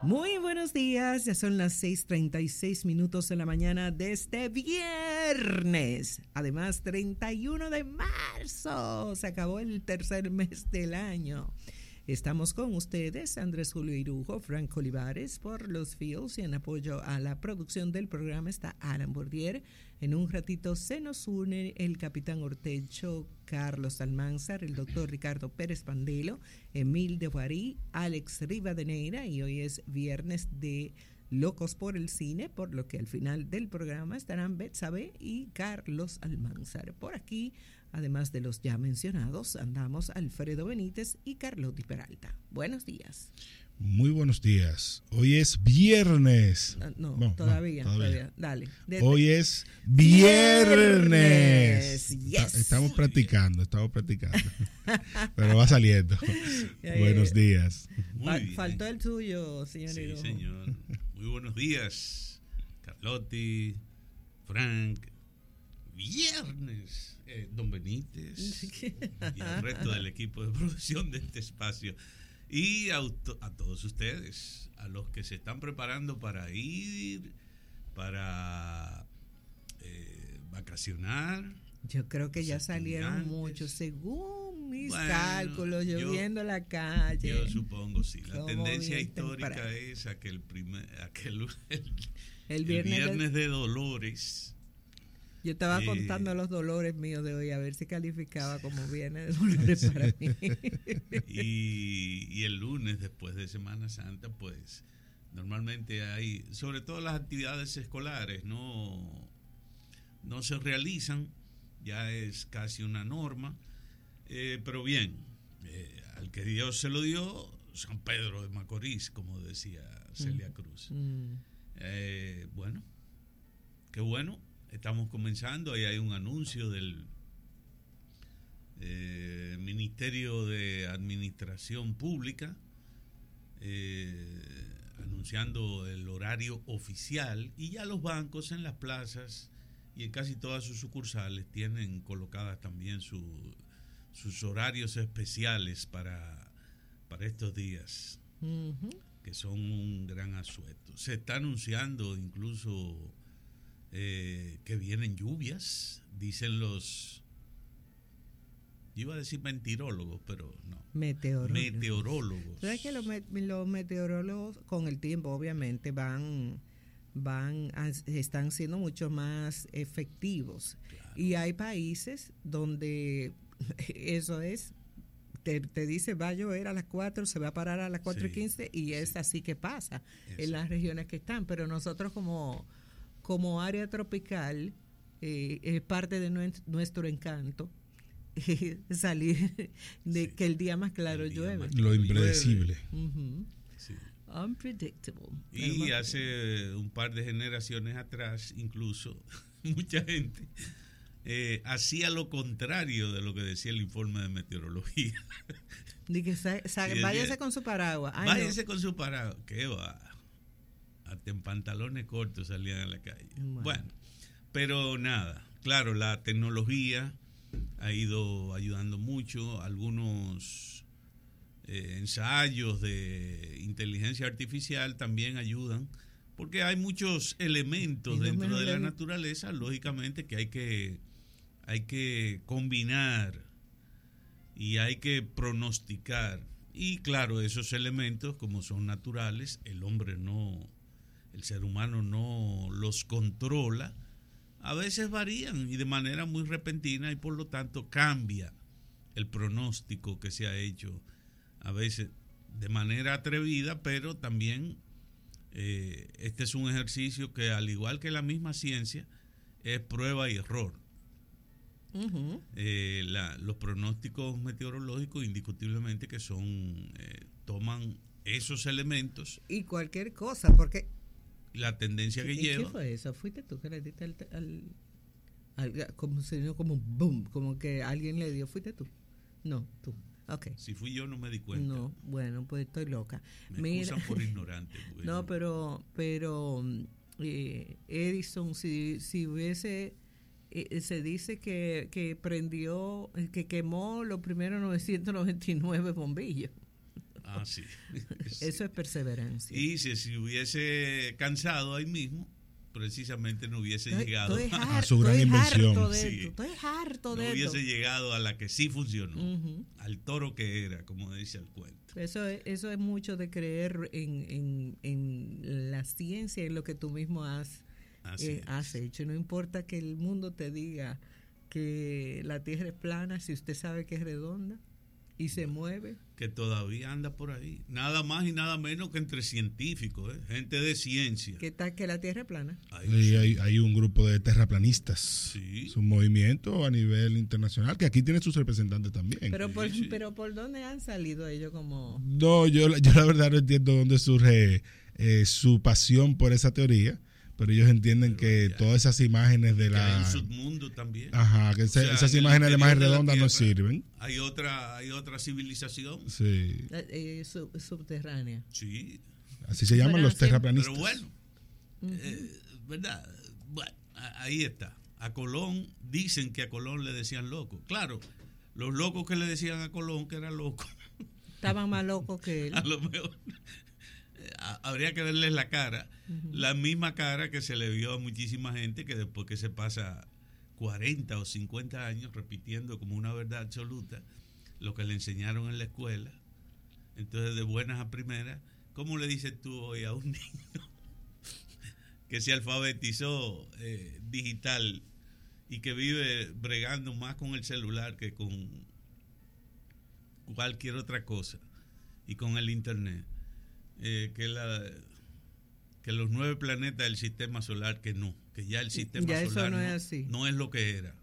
Muy buenos días, ya son las 6:36 minutos de la mañana de este viernes. Además, 31 de marzo, se acabó el tercer mes del año. Estamos con ustedes, Andrés Julio Irujo, Frank Olivares, por los fields, y en apoyo a la producción del programa está Alan Bordier. En un ratito se nos une el capitán Ortecho, Carlos Almanzar, el doctor Ricardo Pérez Pandelo, Emil de Guarí, Alex Rivadeneira, y hoy es viernes de Locos por el Cine, por lo que al final del programa estarán Betsabe y Carlos Almanzar. Por aquí, además de los ya mencionados, andamos Alfredo Benítez y Carlotti Peralta. Buenos días. Muy buenos días. Hoy es viernes. Todavía. Dale. Hoy es viernes. Yes. Estamos practicando. Pero va saliendo. Buenos días. Faltó el suyo, señor. Sí, señor. Muy buenos días, Carlotti, Frank. Viernes, don Benítez y el resto del equipo de producción de este espacio. Y a todos ustedes, a los que se están preparando para ir, para vacacionar. Yo creo que ya salieron muchos, según mis cálculos, lloviendo en la calle. Yo supongo, sí. La tendencia histórica es a que el viernes de Dolores. Yo estaba contando los dolores míos de hoy, a ver si calificaba como viernes de dolores para mí. Y el lunes, después de Semana Santa, pues normalmente hay, sobre todo las actividades escolares, no se realizan, ya es casi una norma, pero bien, al que Dios se lo dio, San Pedro de Macorís, como decía Celia Cruz. Bueno, qué bueno. Estamos comenzando, ahí hay un anuncio del Ministerio de Administración Pública anunciando el horario oficial, y ya los bancos en las plazas y en casi todas sus sucursales tienen colocadas también sus horarios especiales para estos días, que son un gran asueto. Se está anunciando incluso que vienen lluvias, dicen los, yo iba a decir mentirólogos, pero no, meteorólogos. ¿Sabes que los meteorólogos con el tiempo obviamente están siendo mucho más efectivos? Claro. Y hay países donde eso es, te dice va a llover a las 4, se va a parar a las 4:15, y es así que pasa en las regiones que están, pero nosotros como área tropical, es parte de nuestro encanto salir de que el día más claro llueve. Lo impredecible. Sí. Unpredictable. Y hace un par de generaciones atrás, incluso, mucha gente hacía lo contrario de lo que decía el informe de meteorología. Váyase con su paraguas. Váyase con su paraguas. ¿Qué va? Hasta en pantalones cortos salían a la calle. Bueno, pero nada, claro, la tecnología ha ido ayudando mucho. Algunos ensayos de inteligencia artificial también ayudan, porque hay muchos elementos dentro de la naturaleza, lógicamente, que hay que combinar y hay que pronosticar. Y claro, esos elementos, como son naturales, el ser humano no los controla, a veces varían y de manera muy repentina, y por lo tanto cambia el pronóstico que se ha hecho, a veces de manera atrevida, pero también este es un ejercicio que, al igual que la misma ciencia, es prueba y error. Los pronósticos meteorológicos indiscutiblemente que toman esos elementos y cualquier cosa, porque la tendencia que lleva. ¿Qué fue eso? ¿Fuiste tú que le diste como se dio como un boom, como que alguien le dio? ¿Fuiste tú? No, tú. Okay. Si fui yo no me di cuenta. No, bueno, pues estoy loca. Me excusan por ignorante. No, pero Edison, si hubiese, se dice que quemó los primeros 999 bombillos. Ah, sí. Eso es perseverancia. Y si hubiese cansado ahí mismo, precisamente no hubiese llegado a su gran invención. Estoy harto de no esto. hubiese llegado a la que sí funcionó, al toro que era, como dice el cuento. Eso es mucho de creer en la ciencia y en lo que tú mismo has hecho. No importa que el mundo te diga que la Tierra es plana, si usted sabe que es redonda y se mueve. Que todavía anda por ahí. Nada más y nada menos que entre científicos, gente de ciencia. ¿Qué tal que la Tierra es plana? Hay un grupo de terraplanistas. Sí. Es un movimiento a nivel internacional que aquí tiene sus representantes también. Pero ¿por dónde han salido ellos como...? No, yo la verdad no entiendo dónde surge su pasión por esa teoría. Pero ellos entienden que todas esas imágenes de la... Hay un submundo también. Ajá, que esas imágenes de imagen redonda no sirven. Hay otra civilización. Sí. Subterránea. Sí. Así se llaman los terraplanistas. Pero bueno, ¿verdad? Bueno, ahí está. A Colón, dicen que a Colón le decían loco. Claro, los locos que le decían a Colón que era loco. Estaban más locos que él. A lo mejor... habría que verles la cara, la misma cara que se le vio a muchísima gente que después que se pasa 40 o 50 años repitiendo como una verdad absoluta lo que le enseñaron en la escuela. Entonces, de buenas a primeras, ¿cómo le dices tú hoy a un niño que se alfabetizó digital y que vive bregando más con el celular que con cualquier otra cosa y con el internet? Que los 9 planetas del sistema solar, que ya el sistema solar no es lo que era.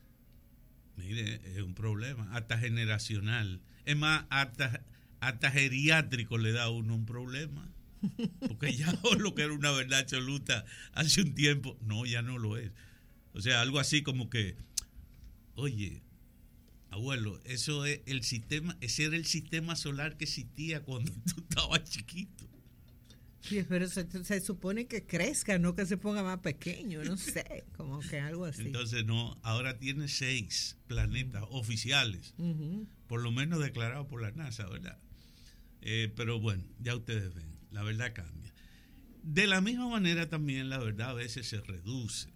Mire, es un problema, hasta generacional. Es más, hasta geriátrico le da a uno un problema. Porque ya lo que era una verdad absoluta hace un tiempo, no, ya no lo es. O sea, algo así como que, oye, abuelo, eso es el sistema, ese era el sistema solar que existía cuando tú estabas chiquito. Sí, pero se supone que crezca, no que se ponga más pequeño, no sé, como que algo así. Entonces no, ahora tiene 6 planetas oficiales, por lo menos declarados por la NASA, ¿verdad? Pero bueno, ya ustedes ven, la verdad cambia. De la misma manera también la verdad a veces se reduce.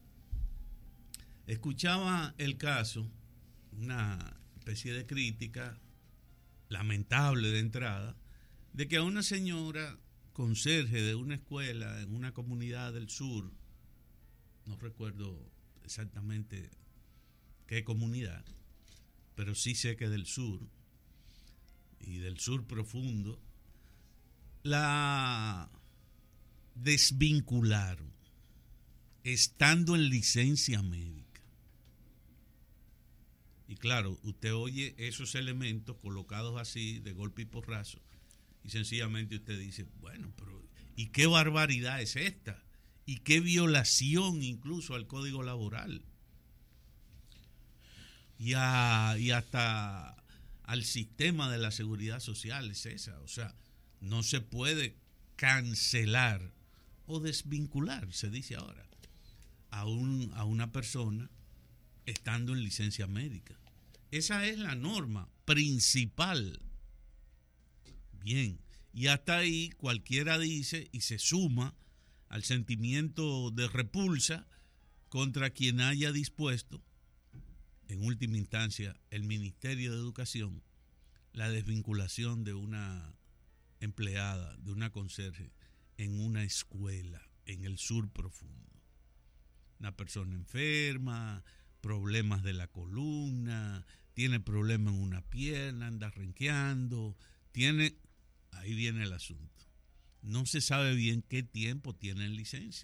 Escuchaba el caso, una especie de crítica lamentable de entrada, de que a una señora conserje de una escuela en una comunidad del sur, no recuerdo exactamente qué comunidad, pero sí sé que del sur y del sur profundo, la desvincularon estando en licencia médica. Y claro, usted oye esos elementos colocados así de golpe y porrazo y sencillamente usted dice, bueno, pero ¿y qué barbaridad es esta? ¿Y qué violación incluso al Código Laboral? Y hasta al sistema de la seguridad social es esa. O sea, no se puede cancelar o desvincular, se dice ahora, a una persona estando en licencia médica. Esa es la norma principal. Bien, y hasta ahí cualquiera dice y se suma al sentimiento de repulsa contra quien haya dispuesto, en última instancia, el Ministerio de Educación, la desvinculación de una empleada, de una conserje, en una escuela en el sur profundo. Una persona enferma, problemas de la columna, tiene problemas en una pierna, anda renqueando, ahí viene el asunto. No se sabe bien qué tiempo tiene en licencia.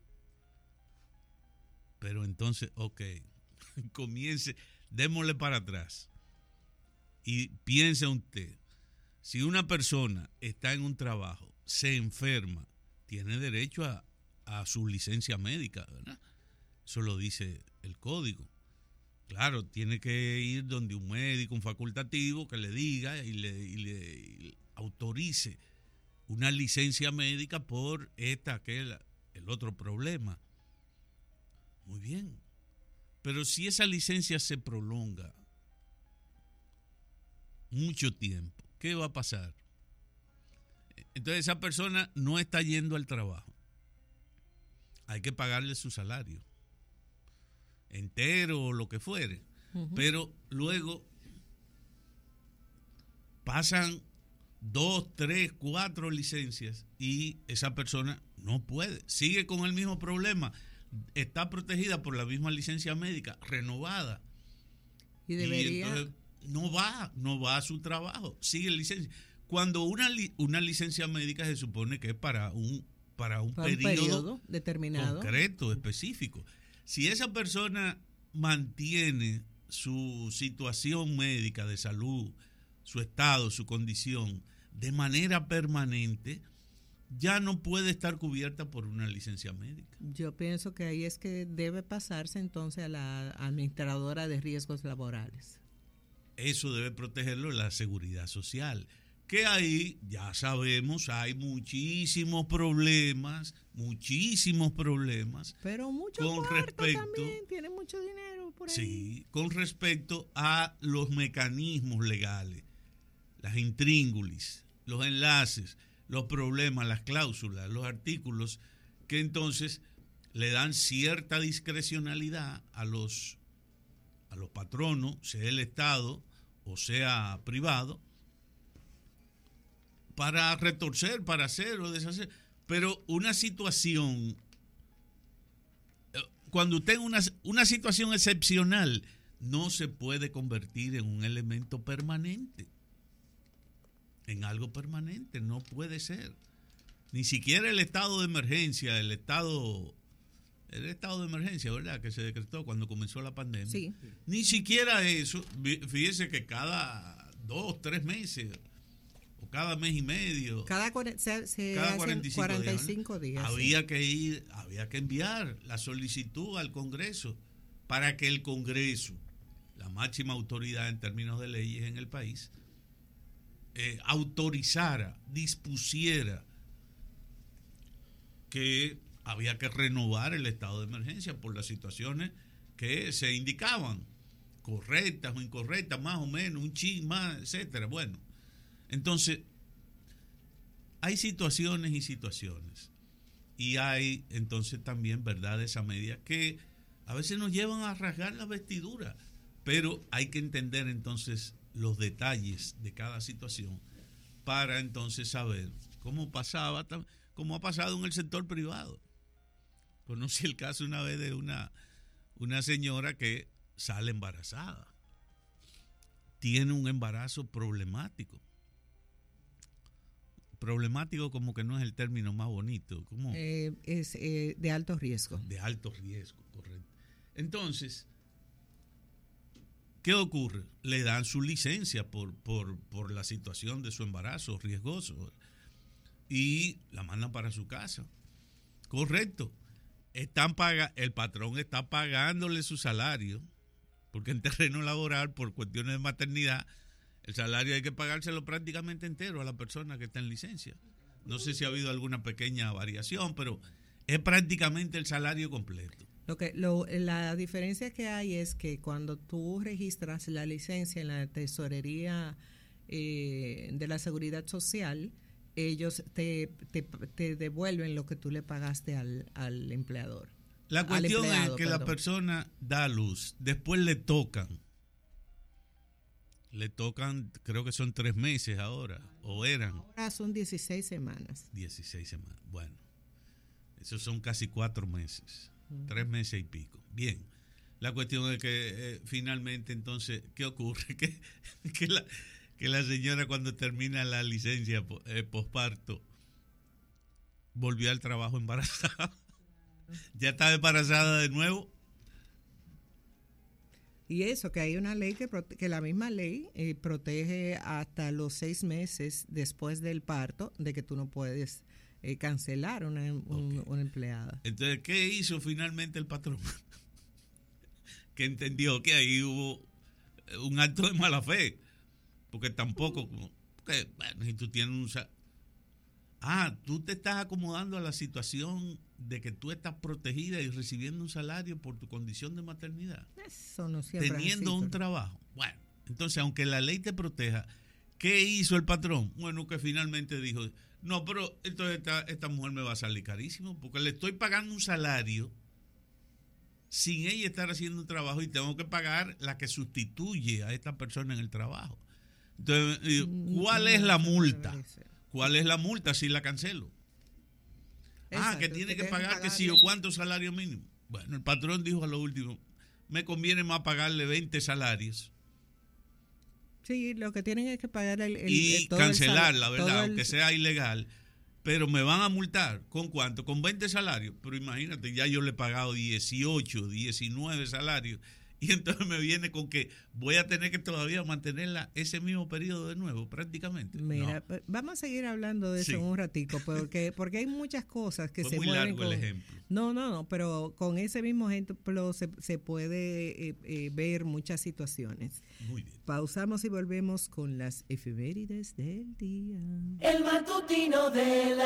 Pero entonces, ok, comience, démosle para atrás. Y piense usted, si una persona está en un trabajo, se enferma, tiene derecho a su licencia médica, ¿verdad? Eso lo dice el código. Claro, tiene que ir donde un médico, un facultativo, que le diga y le autorice una licencia médica por el otro problema. Muy bien. Pero si esa licencia se prolonga mucho tiempo, ¿qué va a pasar? Entonces esa persona no está yendo al trabajo. Hay que pagarle su salario entero o lo que fuere. Pero luego pasan 2, 3, 4 licencias y esa persona no puede. Sigue con el mismo problema. Está protegida por la misma licencia médica, renovada. Y debería... Y entonces no va a su trabajo. Sigue licencia. Cuando una licencia médica se supone que es para un periodo determinado, concreto, específico. Si esa persona mantiene su situación médica de salud, su estado, su condición, de manera permanente, ya no puede estar cubierta por una licencia médica. Yo pienso que ahí es que debe pasarse entonces a la administradora de riesgos laborales. Eso debe protegerlo la seguridad social. Que ahí, ya sabemos, hay muchísimos problemas. Pero muchos muertos también, tienen mucho dinero por ahí. Sí, con respecto a los mecanismos legales, las intríngulis, los enlaces, los problemas, las cláusulas, los artículos, que entonces le dan cierta discrecionalidad a los patronos, sea el Estado o sea privado, para retorcer, para hacer o deshacer. Pero una situación, cuando usted una situación excepcional, no se puede convertir en un elemento permanente. En algo permanente, no puede ser. Ni siquiera el estado de emergencia, el estado de emergencia, ¿verdad?, que se decretó cuando comenzó la pandemia. Sí. Ni siquiera eso. Fíjese que cada 2, 3 meses, o cada mes y medio, cada 45 días, había que enviar la solicitud al Congreso para que el Congreso, la máxima autoridad en términos de leyes en el país, autorizara, dispusiera que había que renovar el estado de emergencia por las situaciones que se indicaban, correctas o incorrectas, más o menos, un chin más, etcétera. Bueno, entonces hay situaciones y situaciones, y hay entonces también verdades a medias que a veces nos llevan a rasgar la vestidura, pero hay que entender entonces los detalles de cada situación para entonces saber cómo pasaba, como ha pasado en el sector privado. Conocí el caso una vez de una señora que sale embarazada. Tiene un embarazo problemático. Problemático como que no es el término más bonito. ¿Cómo? Es de alto riesgo. De alto riesgo, correcto. Entonces, ¿qué ocurre? Le dan su licencia por la situación de su embarazo riesgoso y la mandan para su casa. Correcto. El patrón está pagándole su salario, porque en terreno laboral, por cuestiones de maternidad, el salario hay que pagárselo prácticamente entero a la persona que está en licencia. No sé si ha habido alguna pequeña variación, pero es prácticamente el salario completo. La diferencia que hay es que cuando tú registras la licencia en la tesorería de la Seguridad Social, ellos te devuelven lo que tú le pagaste al empleador. La cuestión es que la persona da a luz, después le tocan, creo que son 3 meses ahora, o eran. Ahora son 16 semanas. 16 semanas, bueno, esos son casi 4 meses, 3 meses y pico. Bien, la cuestión es que finalmente entonces, ¿qué ocurre? Que la señora cuando termina la licencia posparto volvió al trabajo embarazada. Ya estaba embarazada de nuevo. Y eso, que hay una ley que la misma ley protege hasta los 6 meses después del parto de que tú no puedes cancelar una empleada. Entonces, ¿qué hizo finalmente el patrón? Que entendió que ahí hubo un acto de mala fe. Porque tampoco, porque, bueno, si tú tienes tú te estás acomodando a la situación de que tú estás protegida y recibiendo un salario por tu condición de maternidad. Eso no siempre teniendo así, un trabajo. Bueno, entonces, aunque la ley te proteja, ¿qué hizo el patrón? Bueno, que finalmente dijo, No, pero entonces esta mujer me va a salir carísimo porque le estoy pagando un salario sin ella estar haciendo un trabajo y tengo que pagar la que sustituye a esta persona en el trabajo. Entonces, ¿cuál es la multa? ¿Cuál es la multa si la cancelo? Exacto, que tiene que pagar que sí o cuánto salario mínimo. Bueno, el patrón dijo a lo último, me conviene más pagarle 20 salarios. Sí, lo que tienen es que pagar y cancelarla, ¿verdad? Aunque sea ilegal. Pero me van a multar. ¿Con cuánto? Con 20 salarios. Pero imagínate, ya yo le he pagado 18, 19 salarios. Y entonces me viene con que voy a tener que todavía mantenerla ese mismo periodo de nuevo, prácticamente. Mira, no. Vamos a seguir hablando de eso en un ratico, porque hay muchas cosas que se mueven. Fue muy largo el ejemplo. No, pero con ese mismo ejemplo se puede ver muchas situaciones. Muy bien. Pausamos y volvemos con las efemérides del día. El matutino de la